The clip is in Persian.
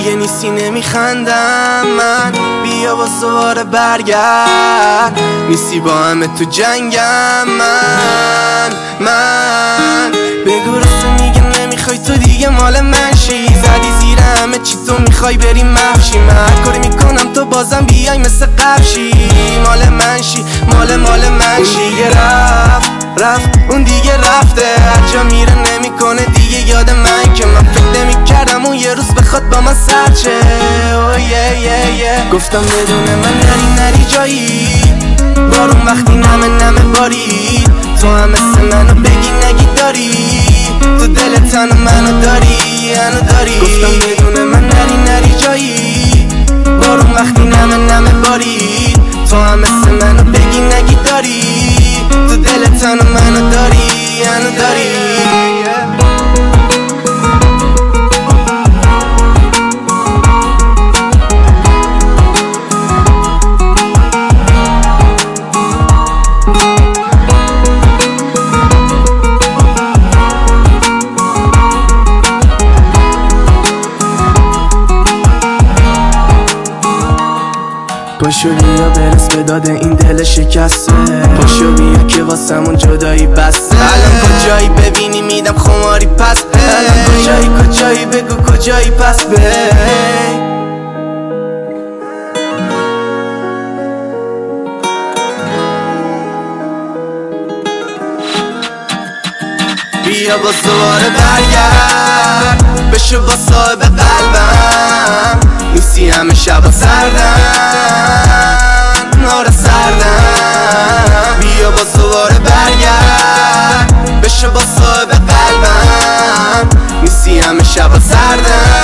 دیگه نیستی نمیخندم من، بیا با دوباره برگرد، نیستی با همه تو جنگم من بگو راست میگم نمیخوای تو دیگه مال من شی، زدی زیر همه چی تو میخوای بریم محشی، من هر کاری میکنم تو بازم بیای مثل قبشی، مال من شی مال من شی. دیگه رفت اون دیگه رفته، هر جا میره نمیکنه دیگه یاد من که من فکر نمیکردم اون یه روز بخواد با من سرچه. گفتم بدون من نری جایی، بارون وقتی نمه باری، تو هم مثل منو بگی نگی داری، تو دلت منو داری. گفتم بدون من نری جایی، بارون وقتی نمه باری، تو هم مثل منو بگی نگی داری، تو دلت منو داری. پاشو بیا برس به داد این دل شکسته، پاشو بیا که واسمون جدایی بسته، الان کجایی ببینی میدم خماری پس الان کجایی بگو کجایی پس بیا با دوباره برگرد، بشو با صاحب قلبم، نیستی همه شبا سردن نار سردن. بیا با دوباره برگرد، بشو با صاحب قلبم، نیستی همه شبا سردن